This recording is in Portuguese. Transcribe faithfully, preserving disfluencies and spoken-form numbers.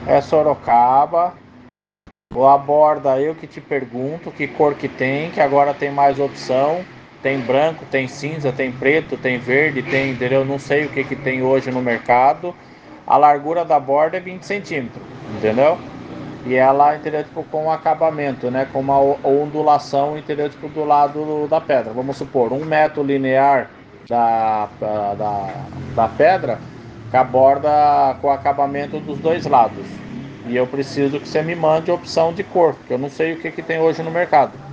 É Sorocaba. A borda, eu que te pergunto que cor que tem, que agora tem mais opção. Tem branco, tem cinza, tem preto, tem verde, tem, entendeu? Não sei o que que tem hoje no mercado. A largura da borda é vinte centímetros, entendeu? E ela, entendeu? Tipo, com acabamento, né? Com uma ondulação, entendeu? Tipo, do lado da pedra. Vamos supor, um metro linear da, da, da pedra com a borda com acabamento dos dois lados. E eu preciso que você me mande a opção de cor, porque eu não sei o que, que tem hoje no mercado.